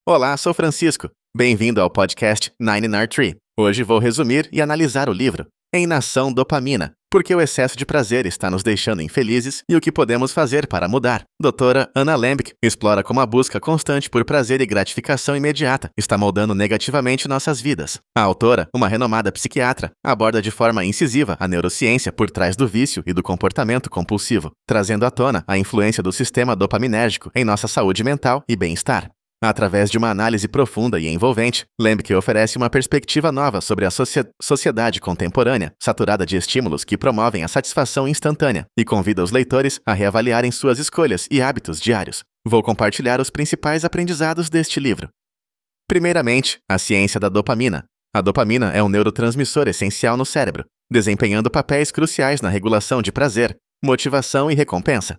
Olá, sou Francisco. Bem-vindo ao podcast 9R3. Hoje vou resumir e analisar o livro Em Nação Dopamina, porque o excesso de prazer está nos deixando infelizes e o que podemos fazer para mudar. Doutora Anna Lembke explora como a busca constante por prazer e gratificação imediata está moldando negativamente nossas vidas. A autora, uma renomada psiquiatra, aborda de forma incisiva a neurociência por trás do vício e do comportamento compulsivo, trazendo à tona a influência do sistema dopaminérgico em nossa saúde mental e bem-estar. Através de uma análise profunda e envolvente, Lembke oferece uma perspectiva nova sobre a sociedade contemporânea, saturada de estímulos que promovem a satisfação instantânea, e convida os leitores a reavaliarem suas escolhas e hábitos diários. Vou compartilhar os principais aprendizados deste livro. Primeiramente, a ciência da dopamina. A dopamina é um neurotransmissor essencial no cérebro, desempenhando papéis cruciais na regulação de prazer, motivação e recompensa.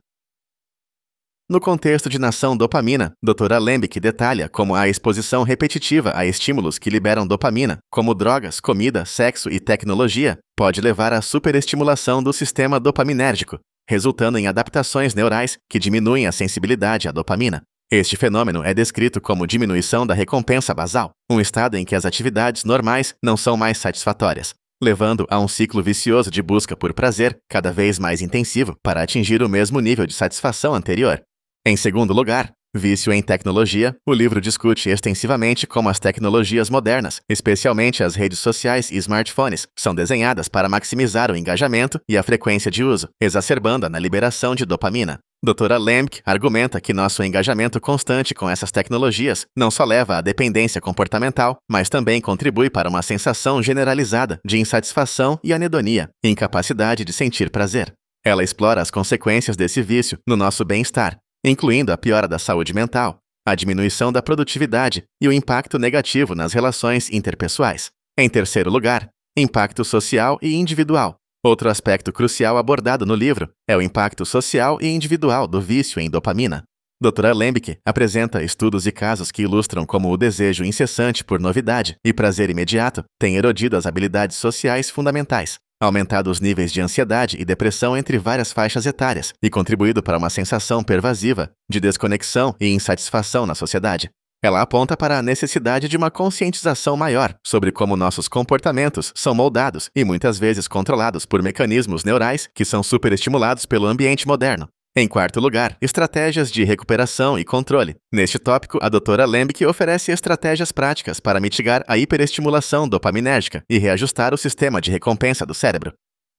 No contexto de Nação Dopamina, Dra. Lembke detalha como a exposição repetitiva a estímulos que liberam dopamina, como drogas, comida, sexo e tecnologia, pode levar à superestimulação do sistema dopaminérgico, resultando em adaptações neurais que diminuem a sensibilidade à dopamina. Este fenômeno é descrito como diminuição da recompensa basal, um estado em que as atividades normais não são mais satisfatórias, levando a um ciclo vicioso de busca por prazer cada vez mais intensivo para atingir o mesmo nível de satisfação anterior. Em segundo lugar, vício em tecnologia, o livro discute extensivamente como as tecnologias modernas, especialmente as redes sociais e smartphones, são desenhadas para maximizar o engajamento e a frequência de uso, exacerbando na liberação de dopamina. Dra. Lembke argumenta que nosso engajamento constante com essas tecnologias não só leva à dependência comportamental, mas também contribui para uma sensação generalizada de insatisfação e anedonia, incapacidade de sentir prazer. Ela explora as consequências desse vício no nosso bem-estar, incluindo a piora da saúde mental, a diminuição da produtividade e o impacto negativo nas relações interpessoais. Em terceiro lugar, impacto social e individual. Outro aspecto crucial abordado no livro é o impacto social e individual do vício em dopamina. Dra. Lembke apresenta estudos e casos que ilustram como o desejo incessante por novidade e prazer imediato tem erodido as habilidades sociais fundamentais, aumentado os níveis de ansiedade e depressão entre várias faixas etárias e contribuído para uma sensação pervasiva de desconexão e insatisfação na sociedade. Ela aponta para a necessidade de uma conscientização maior sobre como nossos comportamentos são moldados e muitas vezes controlados por mecanismos neurais que são superestimulados pelo ambiente moderno. Em quarto lugar, estratégias de recuperação e controle. Neste tópico, a Dra. Lembke oferece estratégias práticas para mitigar a hiperestimulação dopaminérgica e reajustar o sistema de recompensa do cérebro.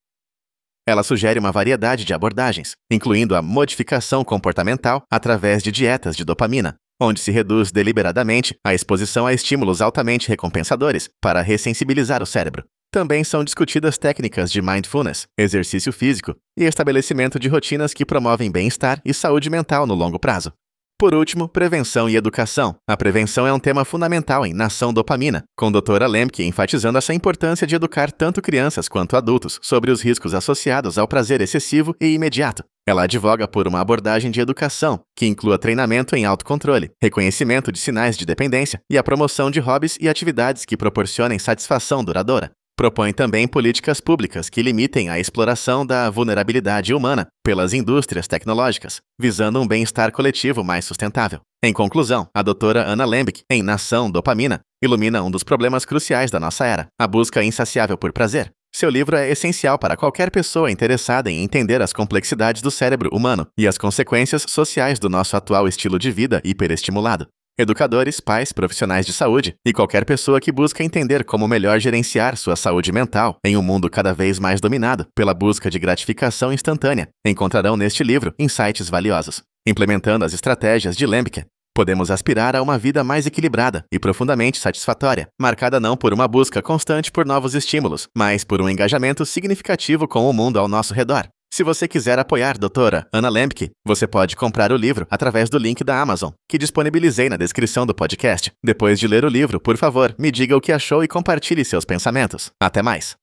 Ela sugere uma variedade de abordagens, incluindo a modificação comportamental através de dietas de dopamina, onde se reduz deliberadamente a exposição a estímulos altamente recompensadores para ressensibilizar o cérebro. Também são discutidas técnicas de mindfulness, exercício físico e estabelecimento de rotinas que promovem bem-estar e saúde mental no longo prazo. Por último, prevenção e educação. A prevenção é um tema fundamental em Nação Dopamina, com Dra. Lembke enfatizando essa importância de educar tanto crianças quanto adultos sobre os riscos associados ao prazer excessivo e imediato. Ela advoga por uma abordagem de educação que inclua treinamento em autocontrole, reconhecimento de sinais de dependência e a promoção de hobbies e atividades que proporcionem satisfação duradoura. Propõe também políticas públicas que limitem a exploração da vulnerabilidade humana pelas indústrias tecnológicas, visando um bem-estar coletivo mais sustentável. Em conclusão, a Dra. Anna Lembke, em Nação Dopamina, ilumina um dos problemas cruciais da nossa era, a busca insaciável por prazer. Seu livro é essencial para qualquer pessoa interessada em entender as complexidades do cérebro humano e as consequências sociais do nosso atual estilo de vida hiperestimulado. Educadores, pais, profissionais de saúde e qualquer pessoa que busca entender como melhor gerenciar sua saúde mental em um mundo cada vez mais dominado pela busca de gratificação instantânea encontrarão neste livro insights valiosos. Implementando as estratégias de Lembke, podemos aspirar a uma vida mais equilibrada e profundamente satisfatória, marcada não por uma busca constante por novos estímulos, mas por um engajamento significativo com o mundo ao nosso redor. Se você quiser apoiar Dra. Anna Lembke, você pode comprar o livro através do link da Amazon, que disponibilizei na descrição do podcast. Depois de ler o livro, por favor, me diga o que achou e compartilhe seus pensamentos. Até mais!